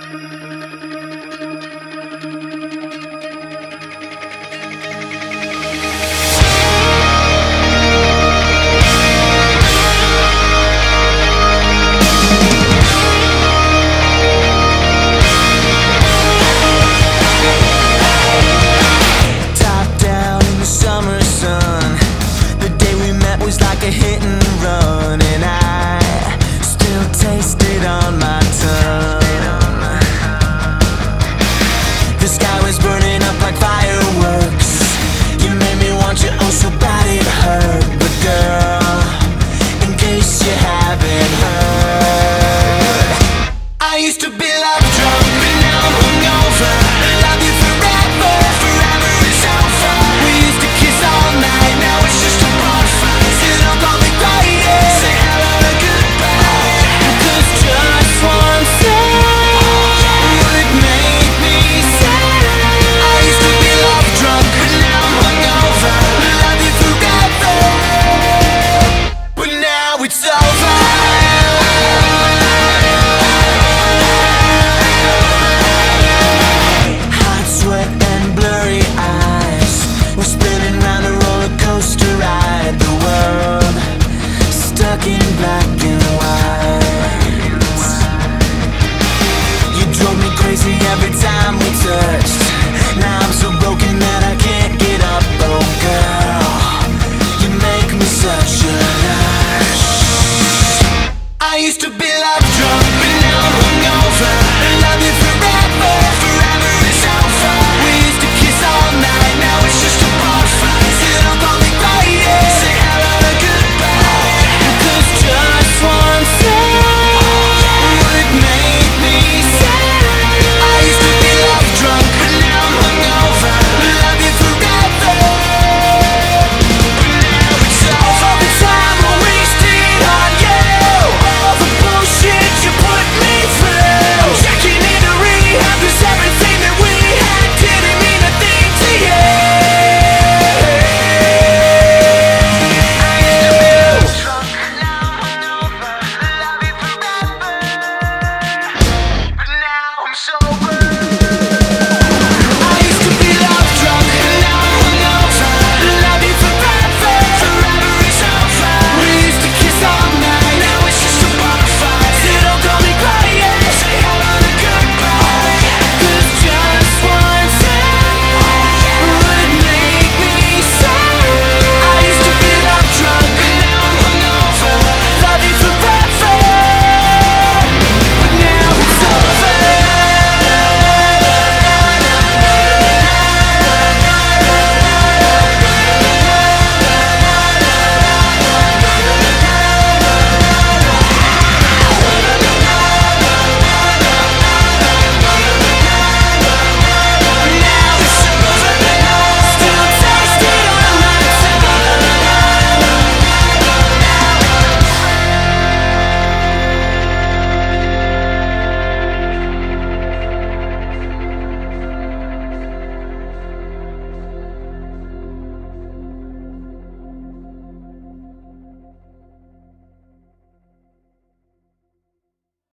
Was like a hit and run, and I still taste it on my tongue. The sky was burning up like fireworks. You made me want you oh so bad it hurt. But girl, in case you haven't heard, I used to be love drunk, but now I'm hungover. Love you forever, forever is over. We used to kiss all night, now it's just a bonfire. Don't call me quiet, say hello and goodbye. Cause just one thing would make me sad. I used to be love drunk, but now I'm hungover. Love you forever, but now it's over. Hot sweat and blurry eyes, we're spinning round a roller coaster ride. The world stuck in black and white. You drove me crazy every time we touched. Now I'm so broken that I can't get up. Oh girl, you make me such a rush. I used to be loved.